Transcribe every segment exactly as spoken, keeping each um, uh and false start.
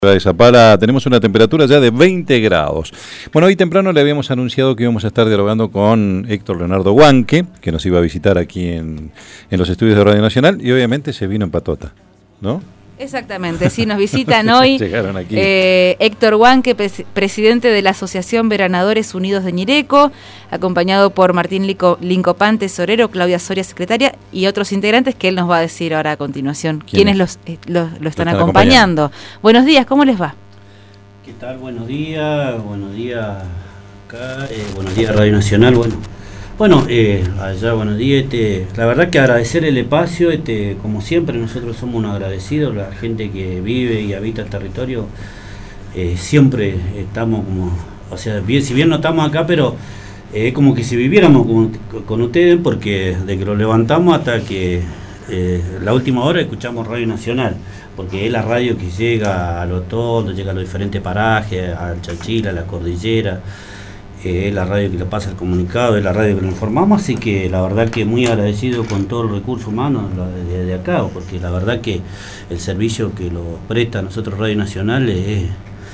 De Zapala tenemos una temperatura ya de veinte grados. Bueno, hoy temprano le habíamos anunciado que íbamos a estar dialogando con Héctor Leonardo Huanque, que nos iba a visitar aquí en, en los estudios de Radio Nacional, y obviamente se vino en patota, ¿no? Exactamente, sí, nos visitan hoy Llegaron aquí. Eh, Héctor Huanque, pres presidente de la Asociación Veranadores Unidos de Ñireco, acompañado por Martín Lico Lincopán, tesorero, Claudia Soria, secretaria, y otros integrantes que él nos va a decir ahora a continuación quiénes los, eh, los, lo están, están acompañando. acompañando. Buenos días, ¿cómo les va? ¿Qué tal? Buenos días, buenos días acá, eh, buenos días Radio Nacional, bueno. Bueno, eh, allá buenos días, este, la verdad que agradecer el espacio, este, como siempre nosotros somos un agradecidos, la gente que vive y habita el territorio, eh, siempre estamos como, o sea, bien, si bien no estamos acá, pero es eh, como que si viviéramos con, con ustedes, porque de que lo levantamos hasta que eh, la última hora escuchamos Radio Nacional, porque es la radio que llega a los toldos, llega a los diferentes parajes, al Chachila, a la cordillera. Eh, es la radio que le pasa el comunicado, es la radio que lo informamos, así que la verdad que muy agradecido con todo el recurso humano de, de acá, porque la verdad que el servicio que lo presta a nosotros Radio Nacional es,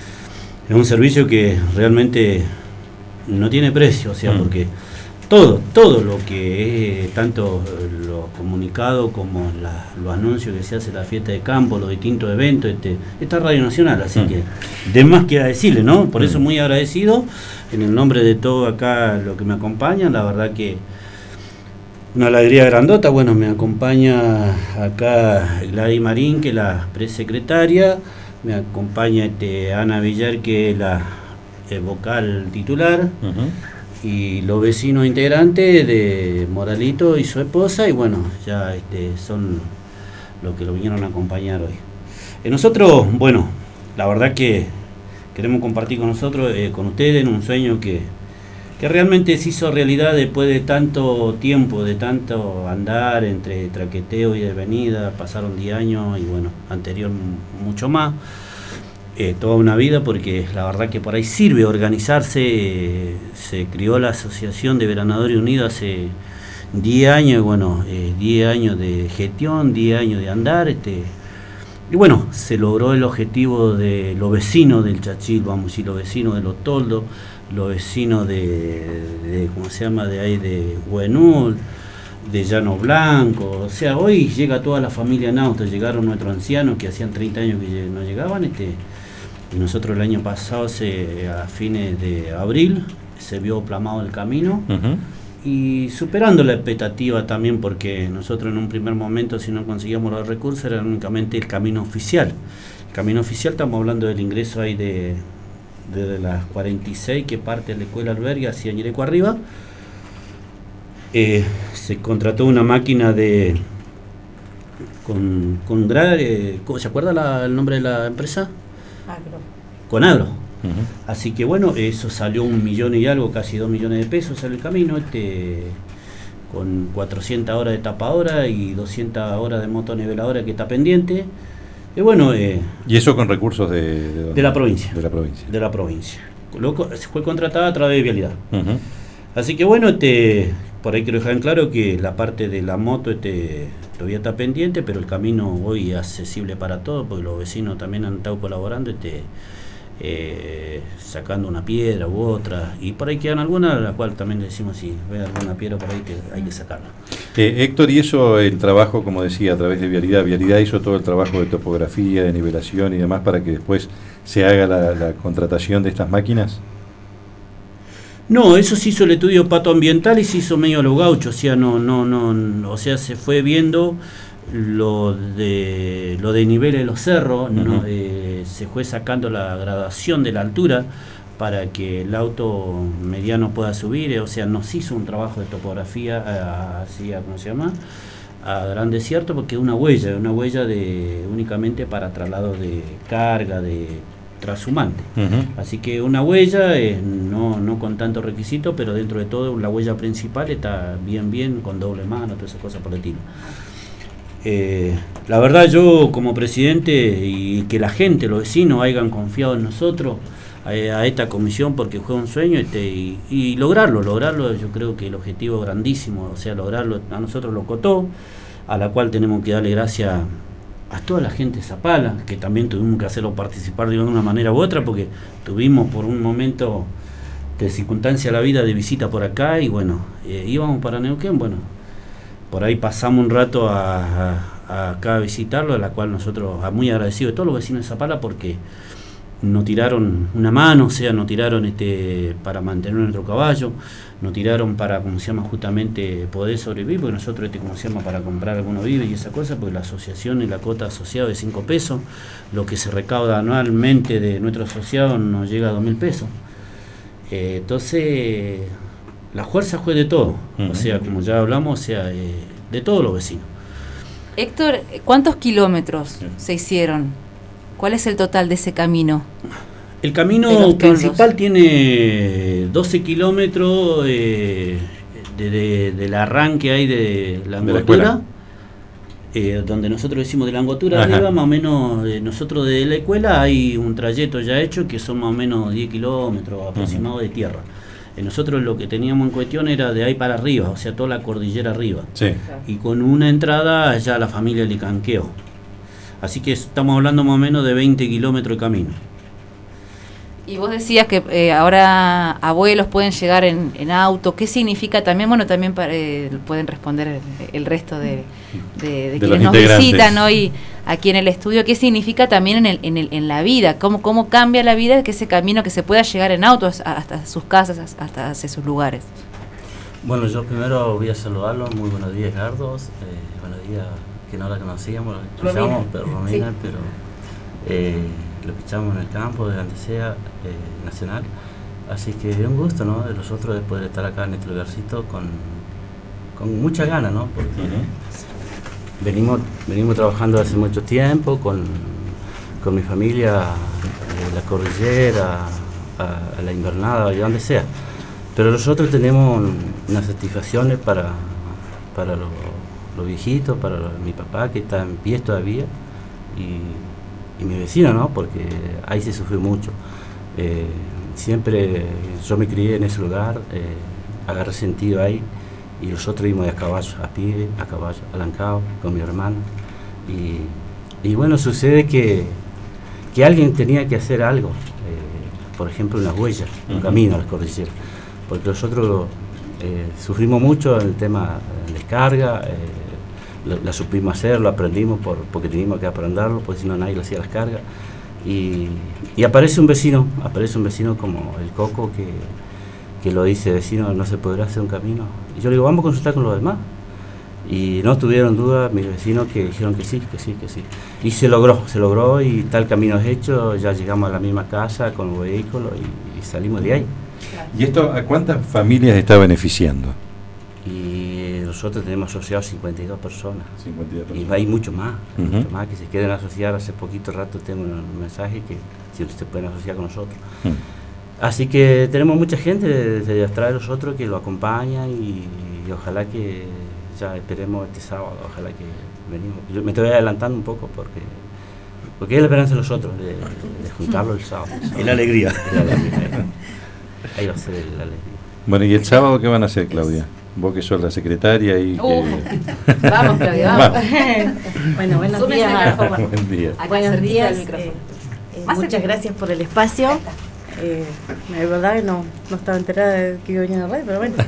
es un servicio que realmente no tiene precio, o sea, mm. porque todo, todo lo que es, tanto los comunicados como la, los anuncios que se hace la fiesta de campo, los distintos eventos, este, esta Radio Nacional, así mm. que de más que a decirle, ¿no? Por mm. eso muy agradecido, en el nombre de todo acá lo que me acompañan, la verdad que una alegría grandota. Bueno, me acompaña acá Gladys Marín, que es la presecretaria, me acompaña este, Ana Villar, que es la eh, vocal titular, uh-huh. y los vecinos integrantes de Moralito y su esposa, y bueno, ya este, son los que lo vinieron a acompañar hoy. Eh, nosotros, bueno, la verdad que queremos compartir con nosotros, eh, con ustedes, en un sueño que, que realmente se hizo realidad después de tanto tiempo, de tanto andar entre traqueteo y avenida, pasaron diez años y bueno, anterior mucho más, eh, toda una vida, porque la verdad que por ahí sirve organizarse. Eh, se crió la Asociación de Veranadores Unidos hace diez años, y bueno, eh, diez años de gestión, diez años de andar, este y bueno, se logró el objetivo de los vecinos del Chachil, vamos a decir, los vecinos de Los Toldos, los vecinos de, de ¿cómo se llama?, de ahí de Huenul, de Llano Blanco. O sea, hoy llega toda la familia Nauta, llegaron nuestros ancianos que hacían treinta años que no llegaban, este, y nosotros el año pasado, se, a fines de abril, se vio plamado el camino. Uh-huh. Y superando la expectativa también, porque nosotros en un primer momento, si no conseguíamos los recursos, era únicamente el camino oficial. El camino oficial, estamos hablando del ingreso ahí de, de, de las cuarenta y seis, que parte de la escuela albergue hacia Ñireco arriba. Eh, se contrató una máquina de con, con eh, ¿se acuerda la, el nombre de la empresa? Agro. Con Agro. Uh-huh. Así que bueno, eso salió un millón y algo, casi dos millones de pesos sale el camino, este, con cuatrocientas horas de tapadora y doscientas horas de motoniveladora que está pendiente. Y bueno, eh, ¿y eso con recursos de, de, de la provincia? De la provincia. De la provincia. Luego, fue contratada a través de Vialidad. Uh-huh. Así que bueno, este, por ahí quiero dejar en claro que la parte de la moto este, todavía está pendiente, pero el camino hoy es accesible para todos, porque los vecinos también han estado colaborando, este, Eh, sacando una piedra u otra, y por ahí quedan algunas, a la cual también decimos si ve alguna piedra por ahí que hay que sacarla. Eh, Héctor, y eso, el trabajo, como decía, a través de Vialidad, Vialidad hizo todo el trabajo de topografía, de nivelación y demás para que después se haga la, la contratación de estas máquinas. No, eso se hizo el estudio patoambiental y se hizo medio a lo gaucho, o sea, no, no, no, o sea, se fue viendo lo de lo de niveles de los cerros, uh-huh. ¿no? eh, se fue sacando la gradación de la altura para que el auto mediano pueda subir, eh, o sea, nos hizo un trabajo de topografía así, ¿cómo se llama?, a gran desierto, porque es una huella, una huella de únicamente para traslado de carga, de transhumante. Uh-huh. Así que una huella, eh, no, no con tanto requisito, pero dentro de todo la huella principal está bien, bien, con doble mano, todas esas cosas por el estilo. Eh, la verdad, yo como presidente, y que la gente, los vecinos hayan confiado en nosotros, a, a esta comisión, porque fue un sueño, este, y, y lograrlo, lograrlo, yo creo que el objetivo grandísimo, o sea, lograrlo, a nosotros lo costó, a la cual tenemos que darle gracias a toda la gente de Zapala, que también tuvimos que hacerlo participar de una manera u otra, porque tuvimos por un momento de circunstancia de la vida de visita por acá, y bueno, eh, íbamos para Neuquén, bueno, por ahí pasamos un rato a, a, a acá a visitarlo, a la cual nosotros, muy agradecidos de todos los vecinos de Zapala, porque nos tiraron una mano, o sea, nos tiraron este para mantener nuestro caballo, nos tiraron para, como se llama, justamente poder sobrevivir, porque nosotros, este, como se llama, para comprar algunos víveres y esa cosa, porque la asociación y la cuota asociada de cinco pesos, lo que se recauda anualmente de nuestro asociado nos llega a dos mil pesos. Eh, entonces, la fuerza fue de todo, uh-huh. o sea, como ya hablamos, o sea, eh, de todos los vecinos. Héctor, ¿cuántos kilómetros uh-huh. se hicieron? ¿Cuál es el total de ese camino? El camino principal tiene doce kilómetros eh, de, de, del arranque ahí de la Angostura, eh, donde nosotros decimos de la Angostura arriba, más o menos, eh, nosotros de la escuela hay un trayecto ya hecho que son más o menos diez kilómetros aproximados uh-huh. de tierra. Eh, nosotros lo que teníamos en cuestión era de ahí para arriba, o sea, toda la cordillera arriba. Sí. Y con una entrada ya la familia Licanqueo. Así que estamos hablando más o menos de veinte kilómetros de camino. Y vos decías que eh, ahora abuelos pueden llegar en, en auto. ¿Qué significa también? Bueno, también para, eh, pueden responder el, el resto de, de, de, de quienes nos visitan hoy aquí en el estudio. ¿Qué significa también en, el, en, el, en la vida? ¿Cómo, cómo cambia la vida que ese camino, que se pueda llegar en auto hasta sus casas, hasta hacia sus lugares? Bueno, yo primero voy a saludarlos. Muy buenos días, Gardos. Eh, buenos días, que no la conocíamos, la escuchamos, pero Romina, sí. pero eh, lo escuchamos en el campo, de donde sea, eh, nacional. Así que es un gusto, ¿no? De nosotros de poder estar acá en este lugarcito con, con mucha ganas, ¿no? Porque uh-huh. venimos, venimos trabajando hace mucho tiempo con, con mi familia, eh, la cordillera, a, a la invernada, y donde sea. Pero nosotros tenemos unas satisfacciones para, para los los viejitos, para los, mi papá que está en pie todavía, y, y mi vecino, ¿no? Porque ahí se sufrió mucho. Eh, siempre yo me crié en ese lugar, eh, agarré sentido ahí, y nosotros íbamos de a caballo, a pie, a caballo, a Lancao, con mi hermano. Y, y bueno, sucede que, que alguien tenía que hacer algo, eh, por ejemplo, unas huellas, un uh-huh. camino a las cordilleras, porque nosotros eh, sufrimos mucho en el tema de descarga. Eh, La, la supimos hacer, lo aprendimos por, porque teníamos que aprenderlo, porque si no nadie le hacía las cargas. Y, y aparece un vecino, aparece un vecino como el Coco que, que lo dice, vecino, no se podrá hacer un camino. Y yo le digo, vamos a consultar con los demás. Y no tuvieron duda mis vecinos que dijeron que sí, que sí, que sí. Y se logró, se logró y tal camino es hecho, ya llegamos a la misma casa con el vehículo y, y salimos de ahí. ¿Y esto a cuántas familias está beneficiando? Y nosotros tenemos asociados cincuenta y dos personas. cincuenta y dos personas. Y hay mucho más, uh-huh. mucho más que se quieren asociar. Hace poquito rato tengo un mensaje que si ustedes pueden asociar con nosotros. Uh-huh. Así que tenemos mucha gente desde atrás de nosotros que lo acompaña y, y ojalá que ya esperemos este sábado, ojalá que venimos. Yo me estoy adelantando un poco porque porque es la esperanza de nosotros de, de juntarlo el sábado. Es la alegría. La alegría. Ahí va a ser la alegría. Bueno, ¿y el sábado qué van a hacer, Claudia? Vos que sos la secretaria y uh, que... Vamos, Claudia, vamos. Bueno, buenos días. Buen día. Buenos días. Eh, eh, muchas gracias por el espacio. Eh, la verdad no, no estaba enterada de que iba a venir a la radio, pero bueno.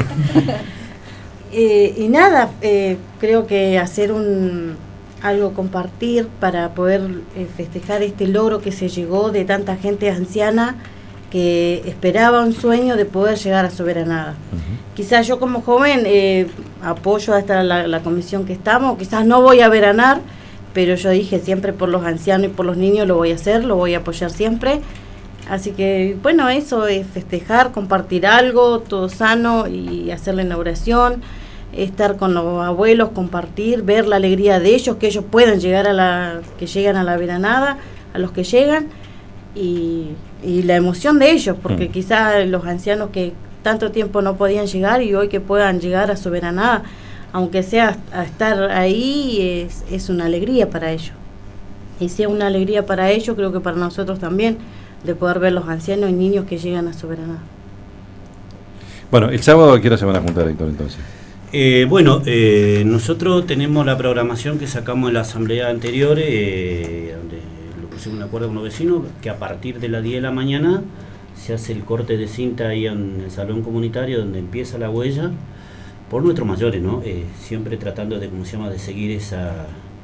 eh, y nada, eh, creo que hacer un algo compartir para poder eh, festejar este logro que se llegó de tanta gente anciana que esperaba un sueño de poder llegar a Soberanada. Uh-huh. Quizás yo como joven eh, apoyo hasta la, la comisión que estamos, quizás no voy a veranar, pero yo dije siempre por los ancianos y por los niños lo voy a hacer, lo voy a apoyar siempre. Así que bueno, eso es festejar, compartir algo, todo sano y hacer la inauguración, estar con los abuelos, compartir, ver la alegría de ellos, que ellos puedan llegar a la, que llegan a la veranada, a los que llegan, y, y la emoción de ellos, porque mm. quizás los ancianos que tanto tiempo no podían llegar y hoy que puedan llegar a su veranada, aunque sea a estar ahí, es, es una alegría para ellos. Y si es una alegría para ellos, creo que para nosotros también, de poder ver los ancianos y niños que llegan a su veranada. Bueno, el sábado ¿a qué hora se van a juntar, Héctor, entonces? Eh, bueno, eh, nosotros tenemos la programación que sacamos en la asamblea anterior, eh, donde lo pusimos un acuerdo con los vecinos, que a partir de las diez de la mañana se hace el corte de cinta ahí en el salón comunitario donde empieza la huella, por nuestros mayores, ¿no? Eh, siempre tratando de, ¿cómo se llama?, de seguir esa,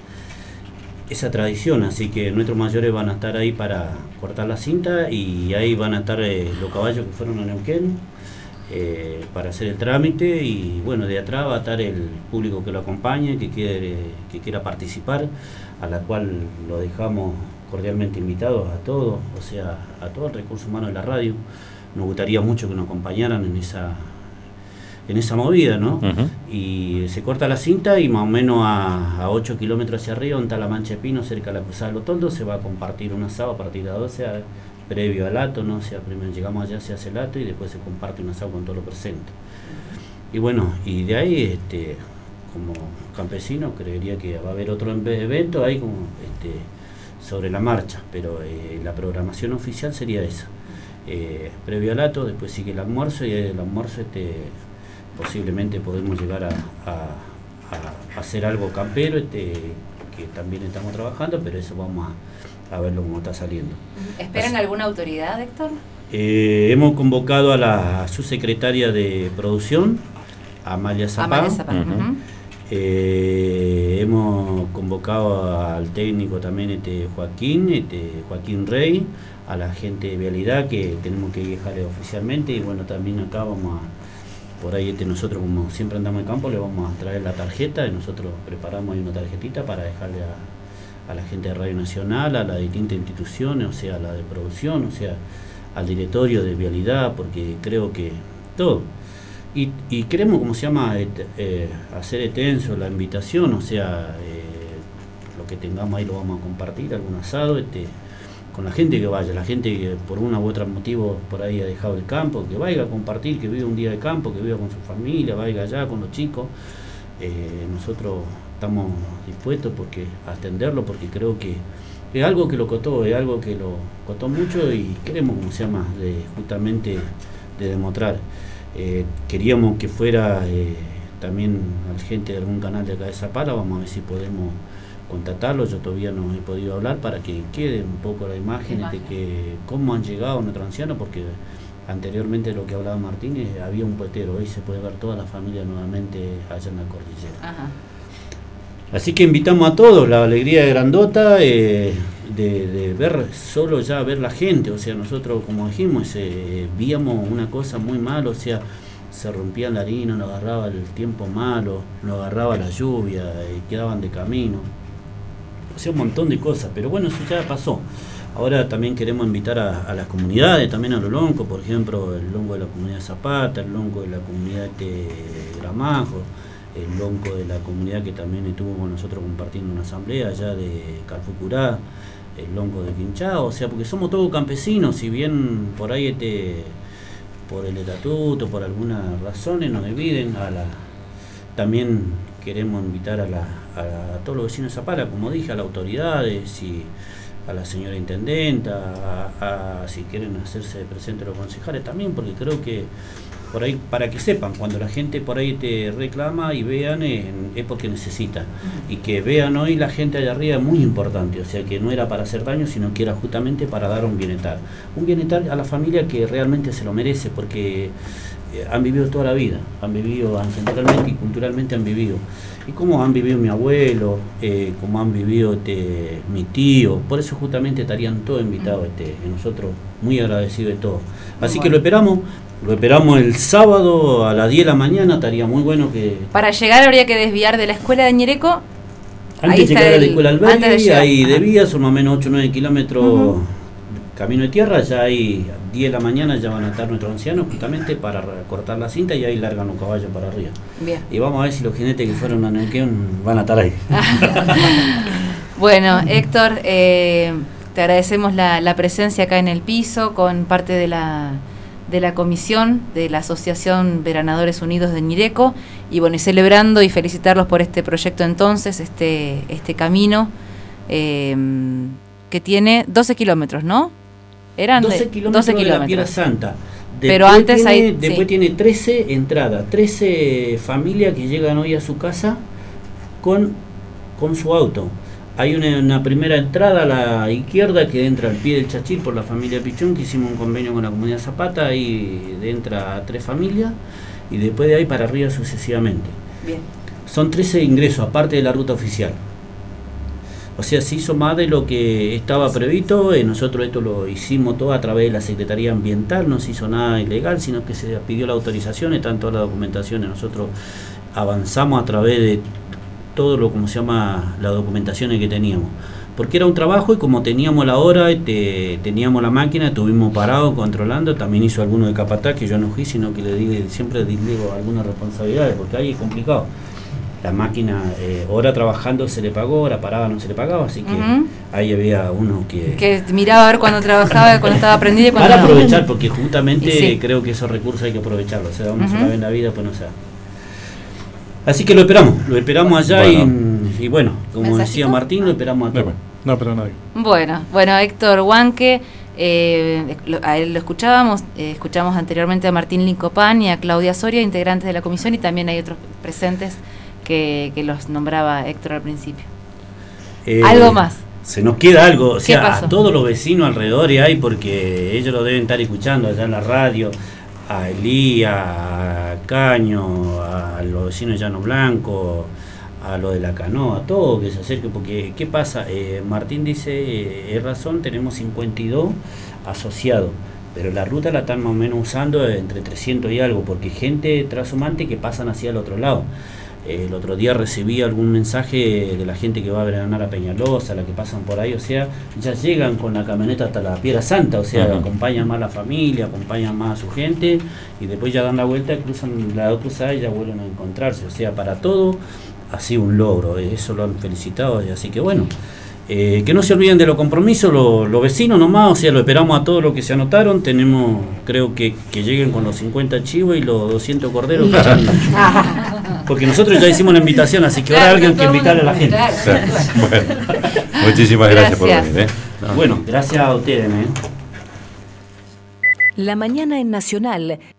esa tradición, así que nuestros mayores van a estar ahí para cortar la cinta y ahí van a estar eh, los caballos que fueron a Neuquén, Eh, para hacer el trámite, y bueno, de atrás va a estar el público que lo acompañe, que quiere, que quiera participar, a la cual lo dejamos cordialmente invitados a todos, o sea, a todo el recurso humano de la radio. Nos gustaría mucho que nos acompañaran en esa en esa movida, ¿no? Uh-huh. Y se corta la cinta y más o menos a, a ocho kilómetros hacia arriba, donde está la Mancha de Pino, cerca de la Cruzada de los Toldos, se va a compartir un asado a partir de las doce, a, previo al acto, ¿no? O sea, primero llegamos allá, se hace el acto y después se comparte un asado con todo lo presente. Y bueno, y de ahí, este, como campesino, creería que va a haber otro evento ahí como este, sobre la marcha, pero eh, la programación oficial sería esa. Eh, previo al acto, después sigue el almuerzo, y el almuerzo este, posiblemente podemos llegar a, a, a hacer algo campero, este, que también estamos trabajando, pero eso vamos a a verlo cómo está saliendo. ¿Esperan Así. alguna autoridad, Héctor? Eh, hemos convocado a la subsecretaria de producción, Amalia Zapá. Amalia Zapá. Uh-huh. eh, hemos convocado al técnico también este Joaquín, este Joaquín Rey, a la gente de vialidad que tenemos que dejarle oficialmente, y bueno, también acá vamos a, por ahí este, nosotros como siempre andamos en campo, le vamos a traer la tarjeta, y nosotros preparamos ahí una tarjetita para dejarle a a la gente de Radio Nacional, a las distintas instituciones, o sea, a la de producción, o sea, al directorio de vialidad, porque creo que todo. Y, y queremos, como se llama, et, eh, hacer extenso la invitación, o sea, eh, lo que tengamos ahí lo vamos a compartir, algún asado, este, con la gente que vaya, la gente que por una u otra motivo por ahí ha dejado el campo, que vaya a compartir, que viva un día de campo, que viva con su familia, vaya allá con los chicos. Eh, nosotros estamos dispuestos porque a atenderlo, porque creo que es algo que lo costó, es algo que lo costó mucho, y queremos, como se llama, de, justamente de demostrar. Eh, queríamos que fuera eh, también a la gente de algún canal de acá de Zapala, vamos a ver si podemos contactarlo, yo todavía no he podido hablar, para que quede un poco la imagen, imagen. de que cómo han llegado nuestros ancianos, porque anteriormente lo que hablaba Martínez, había un puestero, hoy se puede ver toda la familia nuevamente allá en la cordillera. Ajá. Así que invitamos a todos, la alegría de grandota, eh, de, de ver, solo ya ver la gente, o sea, nosotros como dijimos, eh, víamos una cosa muy mala, o sea, se rompía la harina, nos agarraba el tiempo malo, nos agarraba la lluvia, y quedaban de camino, o sea, un montón de cosas, pero bueno, eso ya pasó. Ahora también queremos invitar a, a las comunidades, también a los loncos, por ejemplo, el lonco de la comunidad Zapata, el lonco de la comunidad de Gramajo, el lonco de la comunidad que también estuvo con nosotros compartiendo una asamblea allá de Calfucurá, el lonco de Quinchao, o sea, porque somos todos campesinos, si bien por ahí este, por el estatuto, por algunas razones nos dividen, a la, también queremos invitar a, la, a, a todos los vecinos de Zapala, como dije, a las autoridades, y a la señora intendenta, a, a si quieren hacerse presentes los concejales también, porque creo que por ahí, para que sepan, cuando la gente por ahí te reclama y vean, eh, es porque necesita, y que vean hoy la gente allá arriba es muy importante, o sea, que no era para hacer daño, sino que era justamente para dar un bienestar, un bienestar a la familia que realmente se lo merece, porque eh, han vivido toda la vida, han vivido ancestralmente y culturalmente han vivido, y como han vivido mi abuelo, eh, como han vivido este, mi tío, por eso justamente estarían todos invitados, este, y nosotros muy agradecidos de todo. Así que lo esperamos, lo esperamos el sábado a las diez de la mañana, estaría muy bueno que... Para llegar habría que desviar de la escuela de Ñereco. Antes de llegar a la escuela Alberdi, ahí de vía, son más o menos ocho o nueve kilómetros uh-huh. camino de tierra, ya hay diez de la mañana ya van a estar nuestros ancianos justamente para cortar la cinta, y ahí largan los caballos para arriba. Bien. Y vamos a ver si los jinetes que fueron a Neuquén van a estar ahí. Bueno, Héctor, eh, te agradecemos la, la presencia acá en el piso con parte de la... de la comisión de la Asociación Veranadores Unidos de Ñereco, y bueno, y celebrando y felicitarlos por este proyecto entonces, este este camino eh, que tiene doce kilómetros, ¿no? Eran doce kilómetros de la Piedra Santa. Pero antes tiene, hay... Después sí. tiene trece entradas, trece familias que llegan hoy a su casa con, con su auto. Hay una, una primera entrada a la izquierda que entra al pie del Chachil por la familia Pichón, que hicimos un convenio con la comunidad Zapata, ahí entra a tres familias y después de ahí para arriba sucesivamente. Bien. Son trece ingresos, aparte de la ruta oficial. O sea, se hizo más de lo que estaba previsto. Eh, nosotros esto lo hicimos todo a través de la Secretaría Ambiental, no se hizo nada ilegal, sino que se pidió la autorización, están todas las documentaciones. Nosotros avanzamos a través de todo lo, como se llama, las documentaciones que teníamos. Porque era un trabajo y como teníamos la hora, este, teníamos la máquina, estuvimos parados controlando. También hizo alguno de capataz, que yo no fui, sino que le digo, siempre digo algunas responsabilidades, porque ahí es complicado. La máquina, eh, hora trabajando se le pagó, hora parada no se le pagaba, así que uh-huh. ahí había uno que... Que miraba a ver cuando trabajaba, cuando estaba prendido y cuando para no. aprovechar, porque justamente sí. creo que esos recursos hay que aprovecharlos. O sea, una uh-huh. sola vez en la vida, pues no sea. Así que lo esperamos, lo esperamos allá bueno. Y, y bueno, como ¿Mensajito? Decía Martín, lo esperamos a todos. No, pero nadie. Bueno, bueno, Héctor Huanque, eh, lo, a él lo escuchábamos, eh, escuchamos anteriormente a Martín Lincopán y a Claudia Soria, integrantes de la comisión, y también hay otros presentes que, que los nombraba Héctor al principio. Eh, ¿Algo más? Se nos queda algo, o sea, a todos los vecinos alrededor y hay, porque ellos lo deben estar escuchando allá en la radio, a Elías, a Caño, a los vecinos de Llano Blanco, a lo de la canoa, todo que se acerque, porque ¿qué pasa? Eh, Martín dice, eh, es razón, tenemos cincuenta y dos asociados, pero la ruta la están más o menos usando entre trescientos y algo, porque gente transhumante que pasan hacia el otro lado. Eh, el otro día recibí algún mensaje de la gente que va a veranar a Peñalosa, la que pasan por ahí, o sea, ya llegan con la camioneta hasta la Piedra Santa, o sea, uh-huh. acompañan más a la familia, acompañan más a su gente, y después ya dan la vuelta, cruzan la dos cruzadas y ya vuelven a encontrarse, o sea, para todo ha sido un logro, eso lo han felicitado, así que bueno, eh, que no se olviden de los compromisos, los lo vecinos nomás, o sea, lo esperamos a todos los que se anotaron, tenemos, creo que, que lleguen con los cincuenta chivos y los doscientos corderos, que ya, porque nosotros ya hicimos la invitación, así que claro, ahora alguien que invitarle a la gente. Claro, claro. Bueno, muchísimas gracias, gracias por venir. ¿eh? No. Bueno, gracias a ustedes. ¿eh? La mañana en Nacional